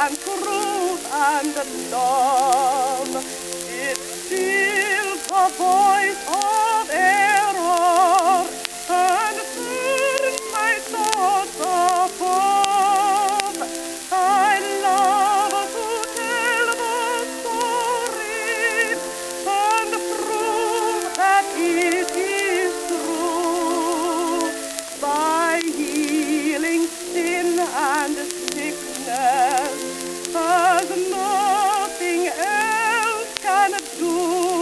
and truth and love. It stills the voice of error and turns my thoughts above. I love to tell the story and prove that it is true by healing sin and sickness as nothing else can do.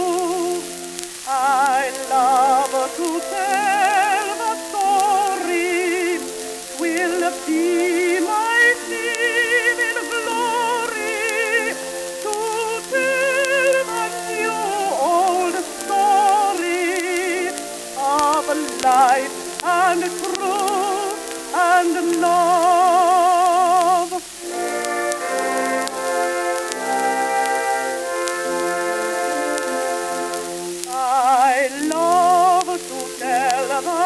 I love to tell the story, will be my theme in glory, to tell the new old story of life and truth and love. I love to tell the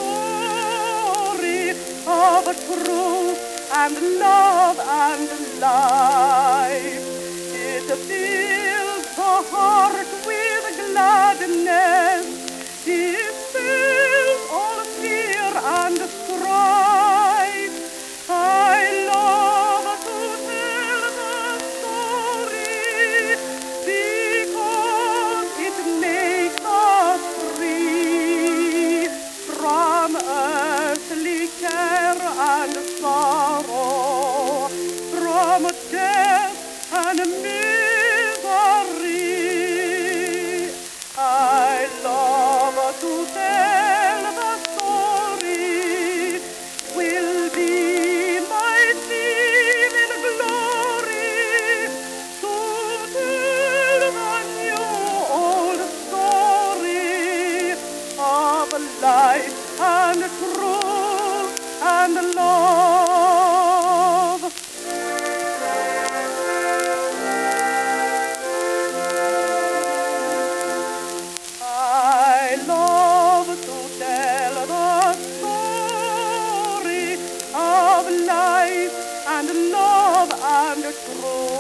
story of truth and love and life. It fills the heart with gladness, dispels all fear and strife. I love to tell the story because it makes us free from earthly care and sorrow, from death and misery. I love to tell the story, will be my theme in glory, to tell the new old story of life and truth and love. I love to tell the story of life and love and truth.